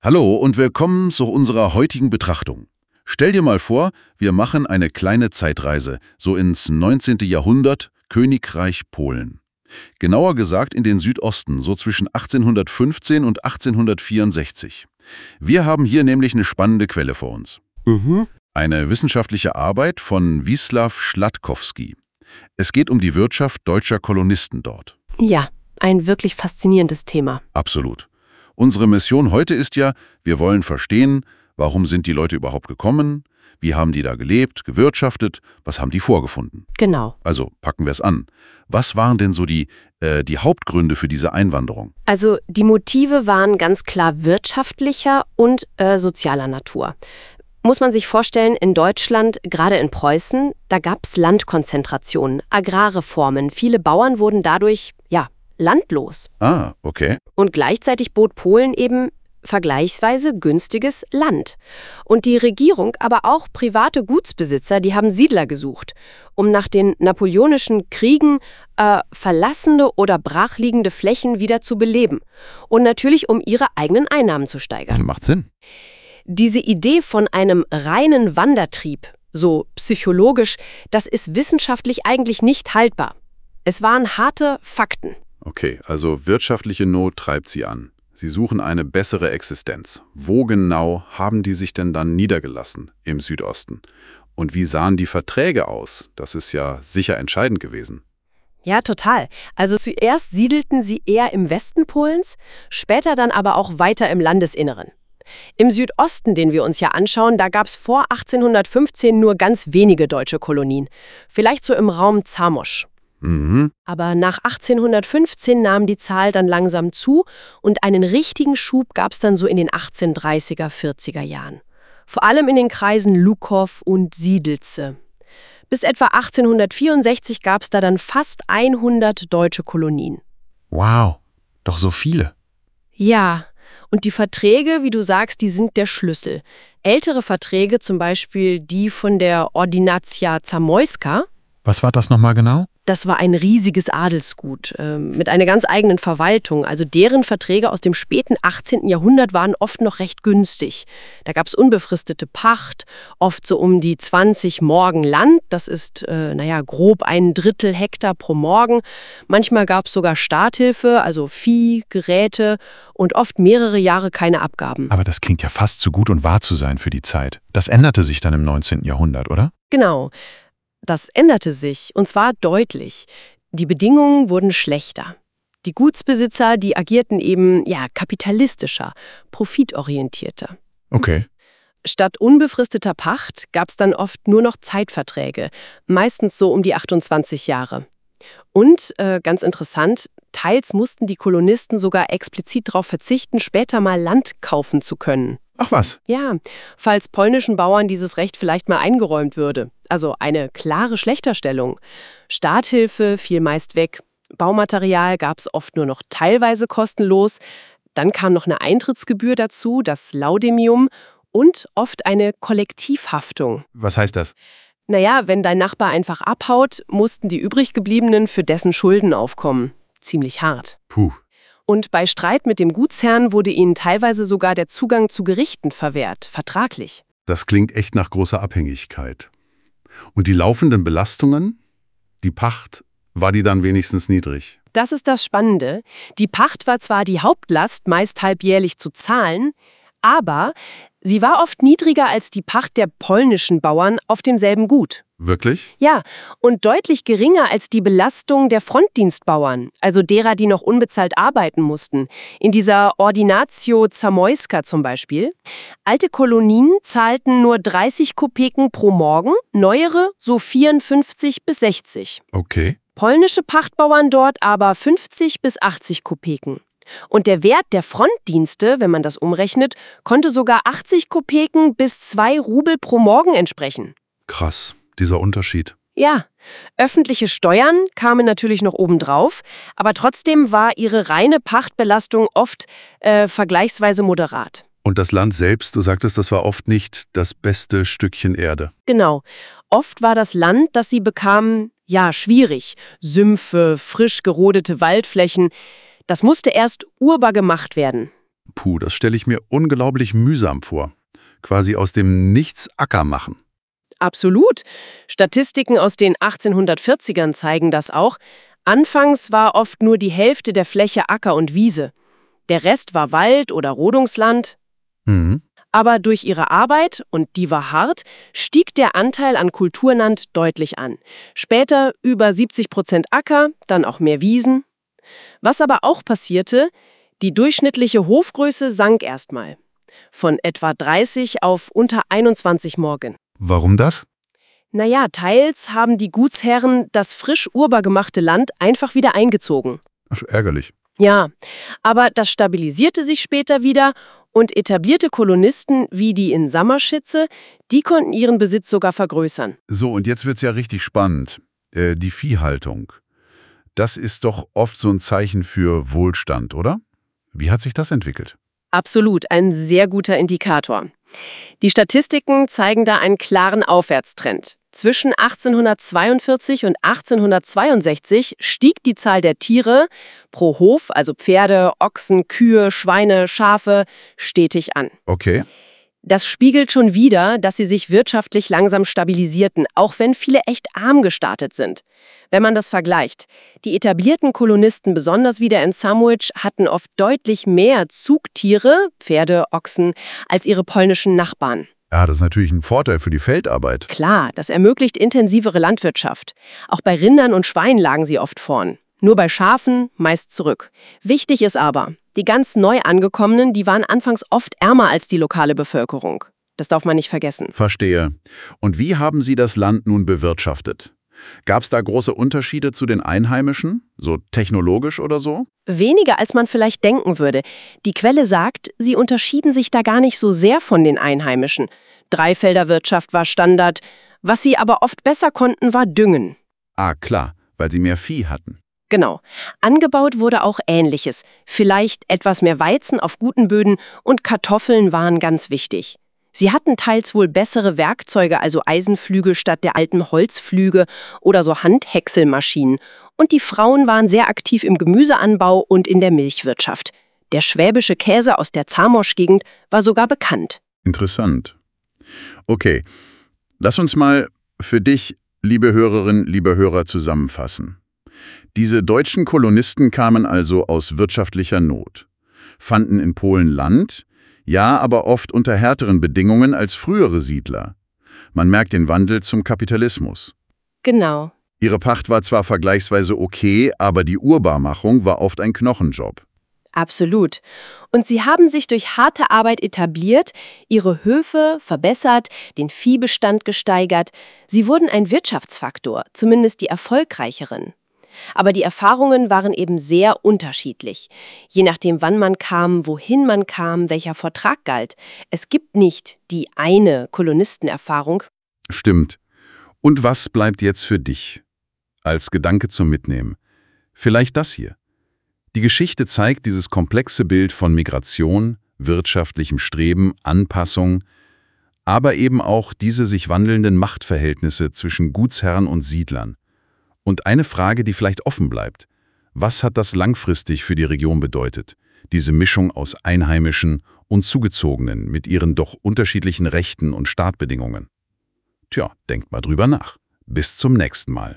Hallo und willkommen zu unserer heutigen Betrachtung. Stell dir mal vor, wir machen eine kleine Zeitreise, so ins 19. Jahrhundert, Königreich Polen. Genauer gesagt in den Südosten, so zwischen 1815 und 1864. Wir haben hier nämlich eine spannende Quelle vor uns. Eine wissenschaftliche Arbeit von Wisław Szlatkowski. Es geht um die Wirtschaft deutscher Kolonisten dort. Ja, ein wirklich faszinierendes Thema. Absolut. Unsere Mission heute ist ja, wir wollen verstehen, warum sind die Leute überhaupt gekommen, wie haben die da gelebt, gewirtschaftet, was haben die vorgefunden. Genau. Also packen wir es an. Was waren denn so die Hauptgründe für diese Einwanderung? Also die Motive waren ganz klar wirtschaftlicher und sozialer Natur. Muss man sich vorstellen, in Deutschland, gerade in Preußen, da gab es Landkonzentrationen, Agrarreformen. Viele Bauern wurden dadurch, landlos. Ah, okay. Und gleichzeitig bot Polen eben vergleichsweise günstiges Land. Und die Regierung, aber auch private Gutsbesitzer, die haben Siedler gesucht, um nach den napoleonischen Kriegen verlassene oder brachliegende Flächen wieder zu beleben. Und natürlich, um ihre eigenen Einnahmen zu steigern. Macht Sinn. Diese Idee von einem reinen Wandertrieb, so psychologisch, das ist wissenschaftlich eigentlich nicht haltbar. Es waren harte Fakten. Okay, also wirtschaftliche Not treibt sie an. Sie suchen eine bessere Existenz. Wo genau haben die sich denn dann niedergelassen im Südosten? Und wie sahen die Verträge aus? Das ist ja sicher entscheidend gewesen. Ja, total. Also zuerst siedelten sie eher im Westen Polens, später dann aber auch weiter im Landesinneren. Im Südosten, den wir uns ja anschauen, da gab es vor 1815 nur ganz wenige deutsche Kolonien. Vielleicht so im Raum Zamość. Aber nach 1815 nahm die Zahl dann langsam zu und einen richtigen Schub gab es dann so in den 1830er, 40er Jahren. Vor allem in den Kreisen Lukow und Siedlce. Bis etwa 1864 gab es da dann fast 100 deutsche Kolonien. Wow, doch so viele. Ja, und die Verträge, wie du sagst, die sind der Schlüssel. Ältere Verträge, zum Beispiel die von der Ordynacja Zamoyska. Was war das nochmal genau? Das war ein riesiges Adelsgut mit einer ganz eigenen Verwaltung. Also deren Verträge aus dem späten 18. Jahrhundert waren oft noch recht günstig. Da gab es unbefristete Pacht, oft so um die 20 Morgen Land. Das ist, grob 1/3 Hektar pro Morgen. Manchmal gab es sogar Starthilfe, also Vieh, Geräte und oft mehrere Jahre keine Abgaben. Aber das klingt ja fast zu gut und wahr zu sein für die Zeit. Das änderte sich dann im 19. Jahrhundert, oder? Genau. Das änderte sich, und zwar deutlich. Die Bedingungen wurden schlechter. Die Gutsbesitzer, die agierten eben, kapitalistischer, profitorientierter. Okay. Statt unbefristeter Pacht gab es dann oft nur noch Zeitverträge, meistens so um die 28 Jahre. Und, ganz interessant, teils mussten die Kolonisten sogar explizit darauf verzichten, später mal Land kaufen zu können. Ach was? Ja, falls polnischen Bauern dieses Recht vielleicht mal eingeräumt würde. Also eine klare Schlechterstellung. Starthilfe fiel meist weg. Baumaterial gab es oft nur noch teilweise kostenlos. Dann kam noch eine Eintrittsgebühr dazu, das Laudemium, und oft eine Kollektivhaftung. Was heißt das? Naja, wenn dein Nachbar einfach abhaut, mussten die übriggebliebenen für dessen Schulden aufkommen. Ziemlich hart. Puh. Und bei Streit mit dem Gutsherrn wurde ihnen teilweise sogar der Zugang zu Gerichten verwehrt, vertraglich. Das klingt echt nach großer Abhängigkeit. Und die laufenden Belastungen? Die Pacht, war die dann wenigstens niedrig? Das ist das Spannende. Die Pacht war zwar die Hauptlast, meist halbjährlich zu zahlen, aber sie war oft niedriger als die Pacht der polnischen Bauern auf demselben Gut. Wirklich? Ja, und deutlich geringer als die Belastung der Frontdienstbauern, also derer, die noch unbezahlt arbeiten mussten. In dieser Ordynatio Zamoyska zum Beispiel. Alte Kolonien zahlten nur 30 Kopeken pro Morgen, neuere so 54 bis 60. Okay. Polnische Pachtbauern dort aber 50 bis 80 Kopeken. Und der Wert der Frontdienste, wenn man das umrechnet, konnte sogar 80 Kopeken bis 2 Rubel pro Morgen entsprechen. Krass, dieser Unterschied. Ja, öffentliche Steuern kamen natürlich noch obendrauf, aber trotzdem war ihre reine Pachtbelastung oft vergleichsweise moderat. Und das Land selbst, du sagtest, das war oft nicht das beste Stückchen Erde. Genau. Oft war das Land, das sie bekamen, schwierig. Sümpfe, frisch gerodete Waldflächen. Das musste erst urbar gemacht werden. Puh, das stelle ich mir unglaublich mühsam vor. Quasi aus dem Nichts Acker machen. Absolut. Statistiken aus den 1840ern zeigen das auch. Anfangs war oft nur die Hälfte der Fläche Acker und Wiese. Der Rest war Wald oder Rodungsland. Mhm. Aber durch ihre Arbeit, und die war hart, stieg der Anteil an Kulturland deutlich an. Später über 70% Acker, dann auch mehr Wiesen. Was aber auch passierte, die durchschnittliche Hofgröße sank erstmal. Von etwa 30 auf unter 21 Morgen. Warum das? Naja, teils haben die Gutsherren das frisch urbar gemachte Land einfach wieder eingezogen. Ach, ärgerlich. Ja, aber das stabilisierte sich später wieder und etablierte Kolonisten wie die in Sammerschitze, die konnten ihren Besitz sogar vergrößern. So, und jetzt wird's ja richtig spannend. Die Viehhaltung. Das ist doch oft so ein Zeichen für Wohlstand, oder? Wie hat sich das entwickelt? Absolut, ein sehr guter Indikator. Die Statistiken zeigen da einen klaren Aufwärtstrend. Zwischen 1842 und 1862 stieg die Zahl der Tiere pro Hof, also Pferde, Ochsen, Kühe, Schweine, Schafe, stetig an. Okay. Das spiegelt schon wider, dass sie sich wirtschaftlich langsam stabilisierten, auch wenn viele echt arm gestartet sind. Wenn man das vergleicht, die etablierten Kolonisten, besonders wieder in Sandwich, hatten oft deutlich mehr Zugtiere, Pferde, Ochsen, als ihre polnischen Nachbarn. Ja, das ist natürlich ein Vorteil für die Feldarbeit. Klar, das ermöglicht intensivere Landwirtschaft. Auch bei Rindern und Schweinen lagen sie oft vorn. Nur bei Schafen meist zurück. Wichtig ist aber, die ganz neu angekommenen, die waren anfangs oft ärmer als die lokale Bevölkerung. Das darf man nicht vergessen. Verstehe. Und wie haben Sie das Land nun bewirtschaftet? Gab es da große Unterschiede zu den Einheimischen? So technologisch oder so? Weniger, als man vielleicht denken würde. Die Quelle sagt, sie unterschieden sich da gar nicht so sehr von den Einheimischen. Dreifelderwirtschaft war Standard. Was sie aber oft besser konnten, war Düngen. Ah, klar, weil sie mehr Vieh hatten. Genau. Angebaut wurde auch Ähnliches. Vielleicht etwas mehr Weizen auf guten Böden und Kartoffeln waren ganz wichtig. Sie hatten teils wohl bessere Werkzeuge, also Eisenpflüge statt der alten Holzpflüge oder so Handhäckselmaschinen. Und die Frauen waren sehr aktiv im Gemüseanbau und in der Milchwirtschaft. Der schwäbische Käse aus der Zamość-Gegend war sogar bekannt. Interessant. Okay, lass uns mal für dich, liebe Hörerinnen, liebe Hörer, zusammenfassen. Diese deutschen Kolonisten kamen also aus wirtschaftlicher Not, fanden in Polen Land, ja, aber oft unter härteren Bedingungen als frühere Siedler. Man merkt den Wandel zum Kapitalismus. Genau. Ihre Pacht war zwar vergleichsweise okay, aber die Urbarmachung war oft ein Knochenjob. Absolut. Und sie haben sich durch harte Arbeit etabliert, ihre Höfe verbessert, den Viehbestand gesteigert. Sie wurden ein Wirtschaftsfaktor, zumindest die erfolgreicheren. Aber die Erfahrungen waren eben sehr unterschiedlich. Je nachdem, wann man kam, wohin man kam, welcher Vertrag galt. Es gibt nicht die eine Kolonistenerfahrung. Stimmt. Und was bleibt jetzt für dich? Als Gedanke zum Mitnehmen. Vielleicht das hier. Die Geschichte zeigt dieses komplexe Bild von Migration, wirtschaftlichem Streben, Anpassung, aber eben auch diese sich wandelnden Machtverhältnisse zwischen Gutsherren und Siedlern. Und eine Frage, die vielleicht offen bleibt. Was hat das langfristig für die Region bedeutet? Diese Mischung aus Einheimischen und Zugezogenen mit ihren doch unterschiedlichen Rechten und Startbedingungen. Tja, denkt mal drüber nach. Bis zum nächsten Mal.